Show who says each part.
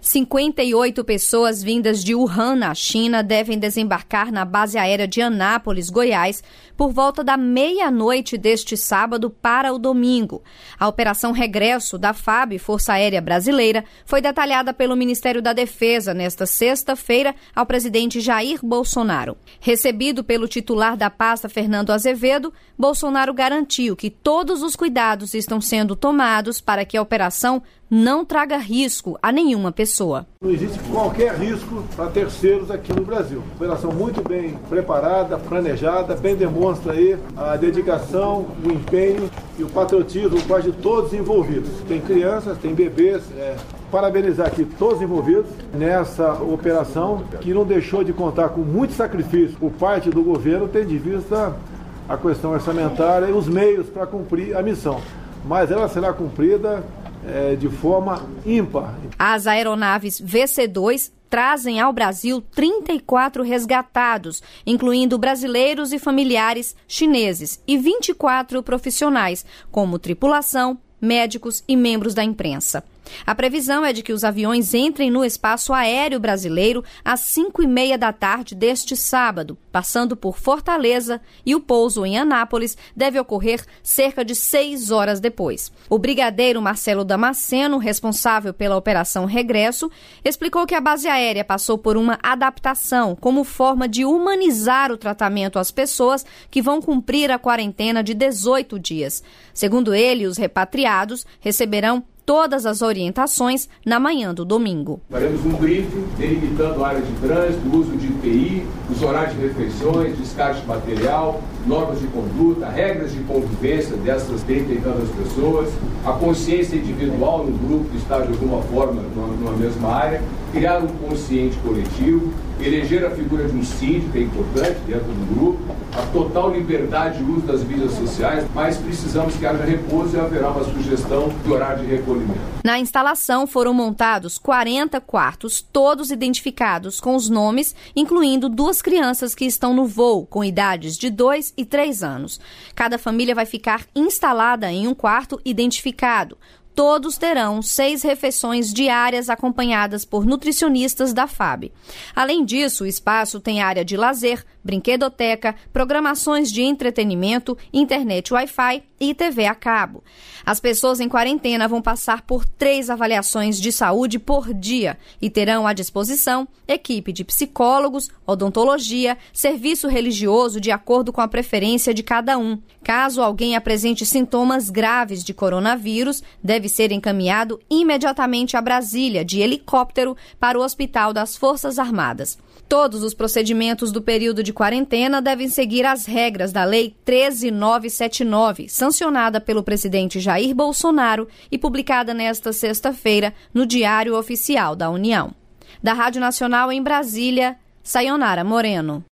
Speaker 1: 58 pessoas vindas de Wuhan, na China, devem desembarcar na base aérea de Anápolis, Goiás, por volta da meia-noite deste sábado para o domingo. A operação regresso da FAB, Força Aérea Brasileira, foi detalhada pelo Ministério da Defesa nesta sexta-feira ao presidente Jair Bolsonaro. Recebido pelo titular da pasta, Fernando Azevedo, Bolsonaro garantiu que todos os cuidados estão sendo tomados para que a operação não traga risco a nenhuma pessoa.
Speaker 2: Não existe qualquer risco para terceiros aqui no Brasil. Operação muito bem preparada, planejada, bem demonstra aí a dedicação, o empenho e o patriotismo quase de todos envolvidos. Tem crianças, tem bebês, parabenizar aqui todos envolvidos nessa operação que não deixou de contar com muito sacrifício por parte do governo, tendo em vista a questão orçamentária e os meios para cumprir a missão. Mas ela será cumprida de forma ímpar.
Speaker 1: As aeronaves VC-2 trazem ao Brasil 34 resgatados, incluindo brasileiros e familiares chineses, e 24 profissionais, como tripulação, médicos e membros da imprensa. A previsão é de que os aviões entrem no espaço aéreo brasileiro às 5h30 da tarde deste sábado, passando por Fortaleza, e o pouso em Anápolis deve ocorrer cerca de 6 horas depois. O brigadeiro Marcelo Damasceno, responsável pela Operação Regresso, explicou que a base aérea passou por uma adaptação como forma de humanizar o tratamento às pessoas que vão cumprir a quarentena de 18 dias. Segundo ele, os repatriados receberão todas as orientações na manhã do domingo.
Speaker 3: Faremos um briefing delimitando a área de trânsito, uso de EPI, os horários de refeições, descarte de material, normas de conduta, regras de convivência dessas 30 e tantas pessoas, a consciência individual no grupo que está de alguma forma numa mesma área, criar um consciente coletivo, eleger a figura de um síndico, que é importante dentro do grupo, a total liberdade de uso das mídias sociais, mas precisamos que haja repouso e haverá uma sugestão de horário de recolhimento.
Speaker 1: Na instalação foram montados 40 quartos, todos identificados com os nomes, incluindo 2 crianças que estão no voo, com idades de 2 e 3 anos. Cada família vai ficar instalada em um quarto identificado. Todos terão 6 refeições diárias acompanhadas por nutricionistas da FAB. Além disso, o espaço tem área de lazer, brinquedoteca, programações de entretenimento, internet Wi-Fi e TV a cabo. As pessoas em quarentena vão passar por 3 avaliações de saúde por dia e terão à disposição equipe de psicólogos, odontologia, serviço religioso de acordo com a preferência de cada um. Caso alguém apresente sintomas graves de coronavírus, deve ser encaminhado imediatamente a Brasília, de helicóptero, para o Hospital das Forças Armadas. Todos os procedimentos do período de quarentena devem seguir as regras da Lei 13.979, sancionada pelo presidente Jair Bolsonaro e publicada nesta sexta-feira no Diário Oficial da União. Da Rádio Nacional em Brasília, Sayonara Moreno.